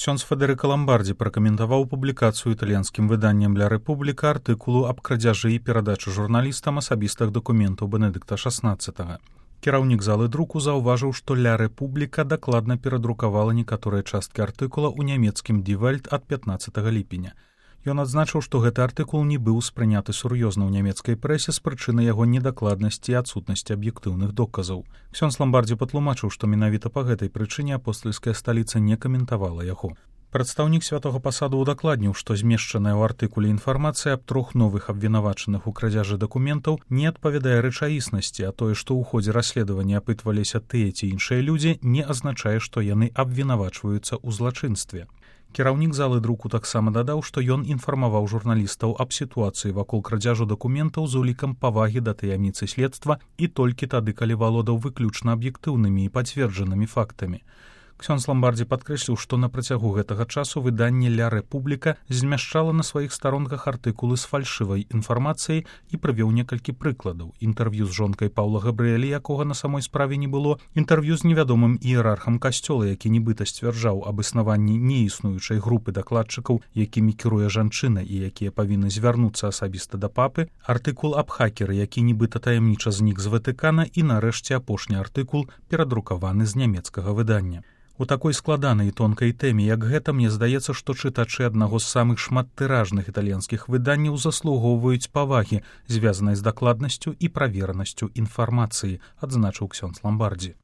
Ксёндз Федерыка Ламбардзі пракаментаваў публікацыю італьянскім выданнем «Ля Рэпубліка» артыкулу аб крадзяжы і перадачы журналістам асабістых дакументаў Бенедыкта XVI. Кіраўнік залы друку заўважыў, што «Ля Рэпубліка» дакладна перадрукавала некаторыя часткі артыкула ў нямецкім «Die Welt» ад 15 ліпеня. Ён адзначыў, што гэты артыкул не быў спрыняты сур'ёзна ў нямецкай прэсе з прычыны яго недакладнасці і адсутнасці аб'ектыўных доказаў. Ксёндз Ламбардзі патлумачыў, што менавіта па гэтай прычыне апостальская сталіца не каментавала яго. Прадстаўнік святога пасаду ўдакладніў, што змешчаная ў артыкуле інфармацыя аб 3 новых абвінавачаных у крадзяжы дакументаў не адпавядае рэчаіснасці, а тое, што ў ходзе расследавання апытваліся тыя ці іншыя людзі, не азначае, што яны абвінавачваюцца ў злачынстве. Кіраўнік залы друку таксама дадаў, што ён інфармаваў журналістаў аб сітуацыі вакол крадзяжу дакументаў з улікам павагі да таямніцы следства і толькі тады, калі валодаў выключна аб'ектыўнымі і пацверджанымі фактамі. Ксёндз Ламбардзі падкрэсліў, што на працягу гэтага часу выданне «Ля Рэпубліка» змяшчала на сваіх старонках артыкулы з фальшывай інфармацыяй і прывёў некалькі прыкладаў. Інтэрв'ю з жонкай Паўла Габрыэлі, якога на самой справе не было, інтэрв'ю з невядомым іерархам касцёла, які нібыта сцвярджаў аб існаванні неіснуючай групы дакладчыкаў, якімі кіруе жанчына і якія павінны звярнуцца асабіста да папы, артыкул аб хакеры, які нібыта таямніча знік з Ватыкана і, нарэшце, апошні артыкул, перадрукаваны з нямецкага выдання. У такой складанай і тонкай тэме, як гэта, мне здаецца, што чытачы аднаго з самых шматтыражных італьянскіх выданняў заслугоўваюць павагі, звязанай з дакладнасцю і праверанасцю інфармацыі, адзначыў Ксёндз Ламбардзі.